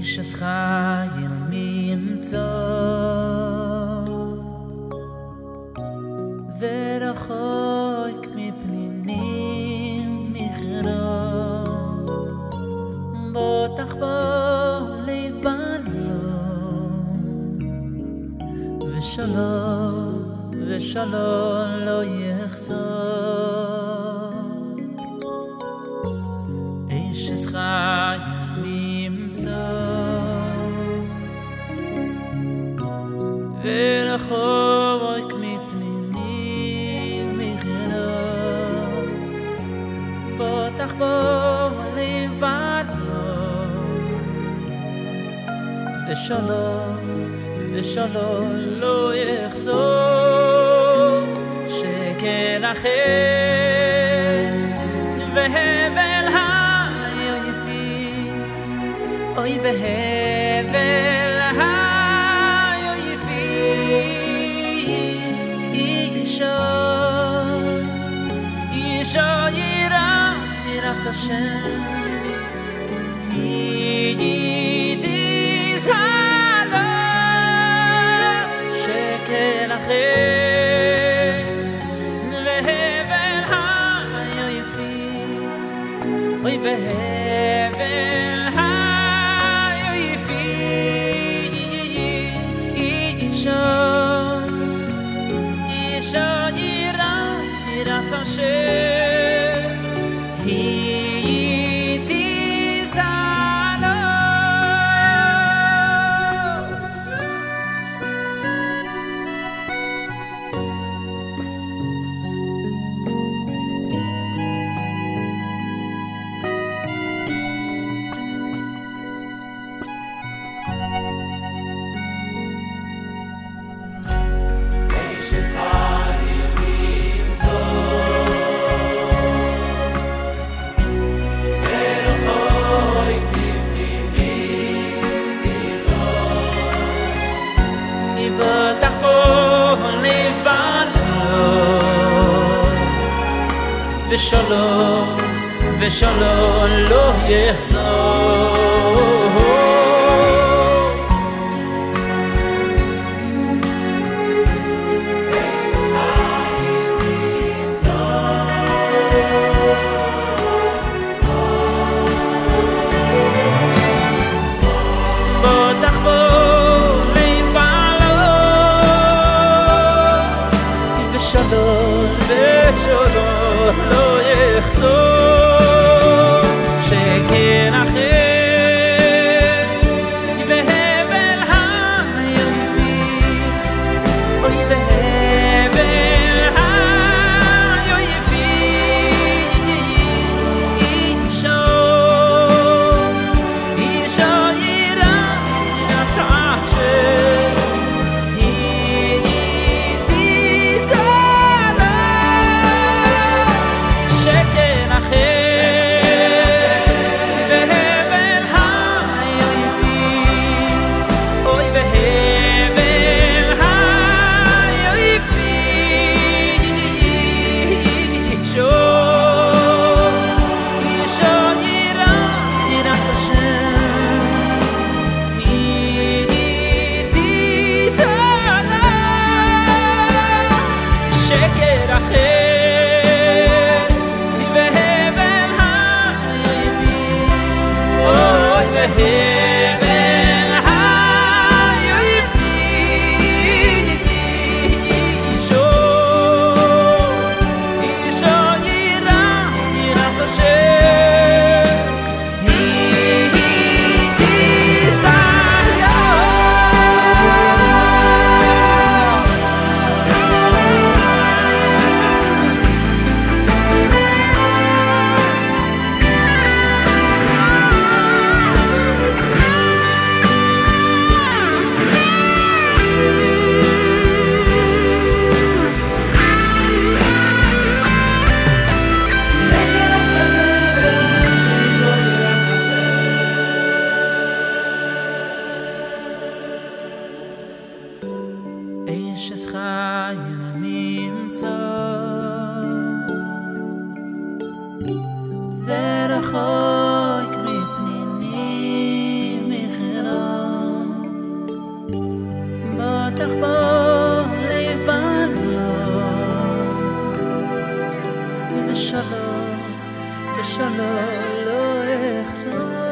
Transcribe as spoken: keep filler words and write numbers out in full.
איש חיים ימצא ורחוק מפנינים מכרה בוטח בלב בלום ושלום ושלום לא יחזור איש חיים ימצא ורחוק מפנינים מכרה בוטח בלב בלום ושלום ושלום לא יחזור שקר אחר והבל היופי אוי והבל היופי אישה אישה ירס ירס השם ידיס הלב שקר אחר והבל היופי אוי והבל היופי אישה אישה ירס ירס השם ידיס ושלום ושלום לא יחזור בוטח בלב בלום ושלום ושלום לא יחזור שקר אחר והבל היופי אוי והבל היופי אישה אישה ירס ירס השם ידיס בשלום, בשלום לא אחזור.